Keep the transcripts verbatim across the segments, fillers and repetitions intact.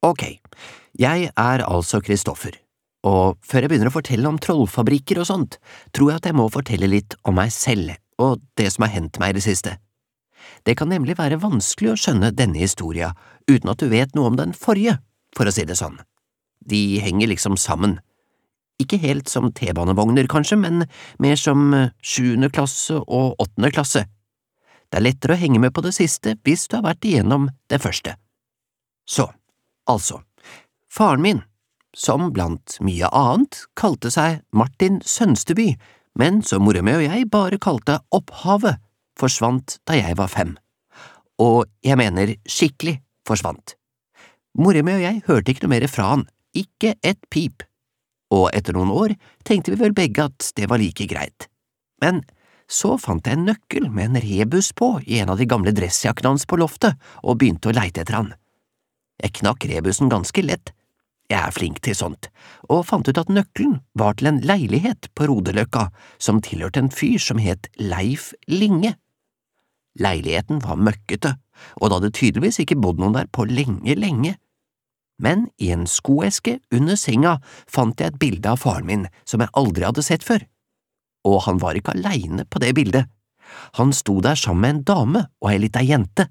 Ok, jeg er altså Kristoffer, og før jeg begynner å fortelle om trollfabrikker og sånt, tror jeg at jeg må fortelle litt om meg selv og det som har hendt meg i det siste. Det kan nemlig være vanskelig å skjønne denne historia uten at du vet noe om den forrige, for å si det sånn. De henger liksom sammen. Ikke helt som T-banevogner kanskje, men mer som sjuende klasse og åttende klasse. Det er lettere å henge med på det siste hvis du har vært igjennom det første. Så, altså, faren min, som blant mye annet kalte seg Martin Sønsteby, men som mora mi og jeg bare kalte Opphavet, forsvant da jeg var fem. Og jeg mener skikkelig forsvant. Mora mi og jeg hørte ikke noe mer fra han, ikke et pip. Og etter noen år tenkte vi vel begge at det var like greit. Men så fant jeg en nøkkel med en rebus på i en av de gamle dressjakkene hans på loftet og begynte å leite etter han. Jeg knakk rebusen ganske lett, jeg er flink til sånt, og fant ut at nøkkelen var til en leilighet på Rodeløkka som tilhørte en fyr som het Leif Linge. Leiligheten var møkkete, og det hadde tydeligvis ikke bodd noen der på lenge, lenge. Men i en skoeske under senga fant jeg et bilde av faren min som jeg aldri hadde sett før. Og han var ikke alene på det bildet. Han sto der sammen med en dame og ei lita jente.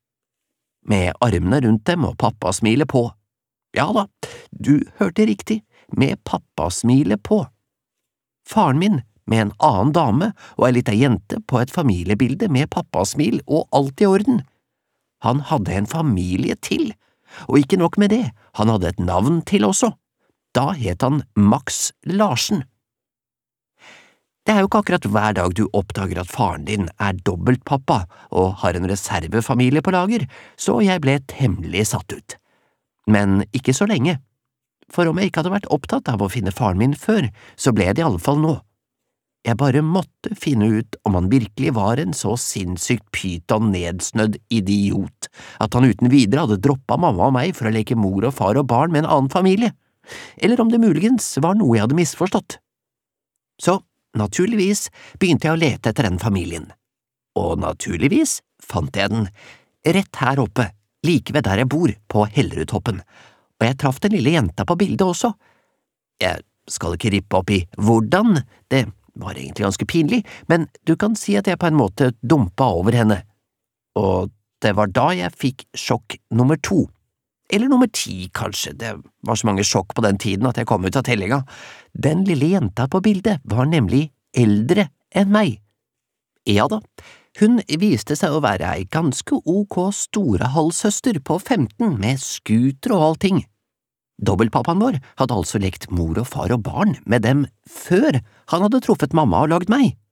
Med armene rundt dem og pappasmilet på. Ja da, du hørte riktig, med pappasmilet på. Faren min med en annen dame og ei lita jente på et familiebilde med pappasmil og alt i orden. Han hadde en familie til, og ikke nok med det, han hadde et navn til også. Da het han Max Larsen. Det er jo ikke akkurat hver dag du oppdager at faren din er dobbeltpappa og har en reservefamilie på lager, så jeg ble temmelig satt ut. Men ikke så lenge, for om jeg ikke hadde vært opptatt av å finne faren min før, så ble det i alle fall nå. Jeg bare måtte finne ut om han virkelig var en så sinnssykt pyton nedsnødd idiot, at han uten videre hadde droppet mamma og meg for å leke mor og far og barn med en annen familie, eller om det muligens var noe jeg hadde misforstått. Så, naturligvis begynte jeg å lete etter den familien. Og naturligvis fant jeg den, rett her oppe, like ved der jeg bor, på Hellerudtoppen, og jeg traff den lille jenta på bildet også. Jeg skal ikke rippe opp i hvordan, det var egentlig ganske pinlig, men du kan si at jeg på en måte dumpa over henne. Og det var da jeg fikk sjokk nummer to. Eller nummer ti, kanskje, det var så mange sjokk på den tiden at jeg kom ut av tellinga. Den lille jenta på bildet var nemlig eldre enn meg. Ja da, hun viste seg å være ei ganske ok store halvsøster på femten med skuter og allting. Dobbeltpappaen vår hadde altså lekt mor og far og barn med dem før han hadde truffet mamma og lagd meg.